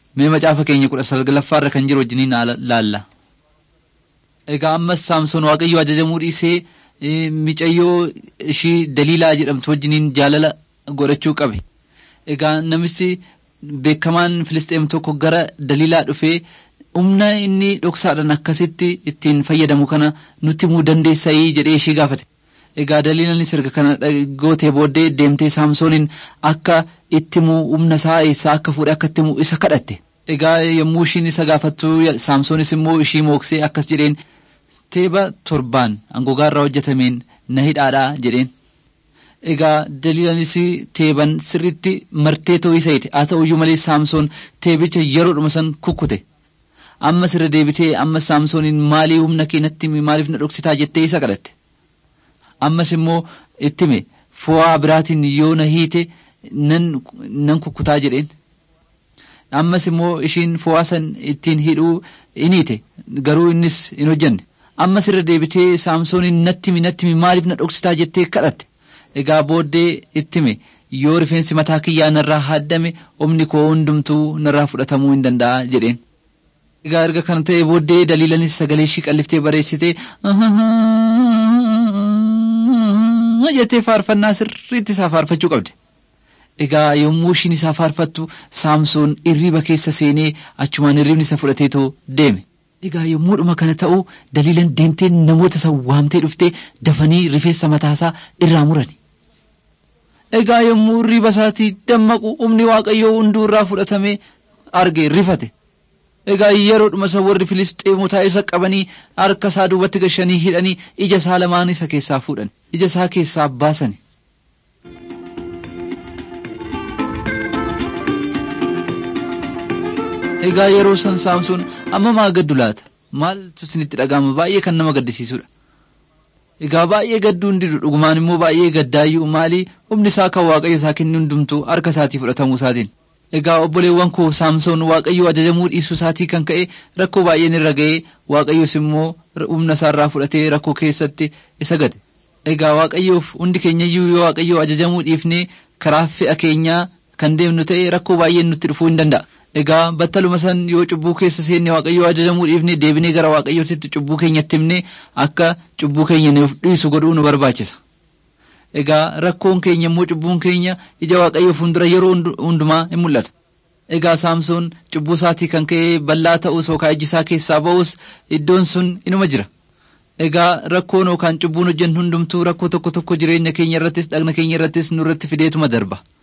Mee macaafa keenya 19 kan jiru wajjiniin laalla. Egaa ammas Saamsoon Waaqayyo ajajamuu dhiisee micayyoo ishii Daliilaa jedhamtu wajjiniin jaalala godhachuu qabe. Egaa namichi beekamaan Filisxeem tokko gara Daliilaa dhufee humna inni dhoksaadhaan akkasitti ittiin fayyadamu kana nutti himuu dandeessayii jedhee ishii gaafate. Egaa Daliilaan sirga kana gootee booddee deemtee Saamsoonin akka itti himuu humna isaa eessaa akka fuudhee akka itti himuu isa kadhatte. Egaa yommuu ishiin isa gaafattu Saamsoonis immoo ishii mooksee akkas jedheen teeba 7 angogaarraa hojjetameen na hidhaadhaa jedheen. Egaa Daliilaanis teeban sirriitti martee ta'uu isa haa ta'uyyuu malee Saamsoon teebicha yeroodhuma san kukkute. Amma sirra deebitee amma Saamsoonin maalii humna keenatti maaliif na dhoksitaa jettee isa kadhatte. Ammas immoo ittime fo'aa biraatiin yoo na hiite nan kukkutaa jedheen. Ammas immoo ishiin fo'aa san ittiin hidhuu iniite garuu innis hin hojjenne. Amma sirra deebitee Saamsoonin natti maaliif na dhoksitaa jettee kadhatte. Egaa booddee ittime yoo rifeensi mataa kiyyaa narraa haddame humni koo hundumtuu narraa fudhatamuu hin danda'a jedheen. Egaa erga kana ta'e booddee Daliilaanis sagalee ishii qalliftee bareechitee jettee faarfannaa sirriitti isaa faarfachuu qabde. Egaa yommuu ishiin isaa faarfattu Saamsoon irriba keessa seenee achumaan irribni isa fudhateetoo deeme. Egaa yommuudhuma kana ta'u Daliilaan deemtee namoota isa waamtee dhuftee dafanii rifeensa mataasaa irraa murani. Egaa yommuu irriba isaatii dammaqu humni Waaqayyoo hunduu irraa fudhatamee arge rifate. Egaa yeroodhuma isa warri Filisxeemotaa isa qabanii harka isaa duubatti gashanii hidhanii ija isaa lamaan isa keessaa fuudhan. Ija isaa keessaa baasani. Egaa yeroo san Saamsoon amma maa gaddu laata? Maaltu isinitti dhaga'ama? Baay'ee kan nama gaddisiisudha. Egaa baay'ee gadduu hin didu dhugumaan immoo baay'ee gaddaayyuu maalii humni isaa kan Waaqayyo isaa kennu hundumtuu harka isaatii fudhatamuu isaatiin. Egaa obboleewwan koo Saamsoon Waaqayyo ajajamuu dhiisuu isaatii kan ka'e rakkoo baay'een irra ga'ee Waaqayyos immoo humna isaarraa fudhatee rakkoo keessatti isa gade. Egaa Waaqayyoof hundi keenyayyuu yoo Waaqayyo ajajamuu dhiifnee karaa fe'a keenyaa kan deemnu ta'e rakkoo baay'een nutti dhufuu hin danda'a. Egaa battaluma san yoo cubbuu keessa seenne Waaqayyo ajajamuu dhiifnee deebinee gara Waaqayyootti cubbuu keenyatti himnee akka cubbuu keenya nuuf dhiisu godhuu nu barbaachisa. Egaa rakkoon keenya immoo cubbuun keenya ija Waaqayyoo fuuldura yeroo hundumaa hin mul'ata. Egaa Saamsoon cubbuu isaatii kan ka'ee bal'aa ta'us yookaan iji isaa keessaa ba'us iddoon sun inuma jira. Egaa rakkoon yookaan cubbuun hojjennu hundumtuu rakkoo tokko jireenya keenya irrattis dhagna keenya irrattis nurratti fideetuma darba.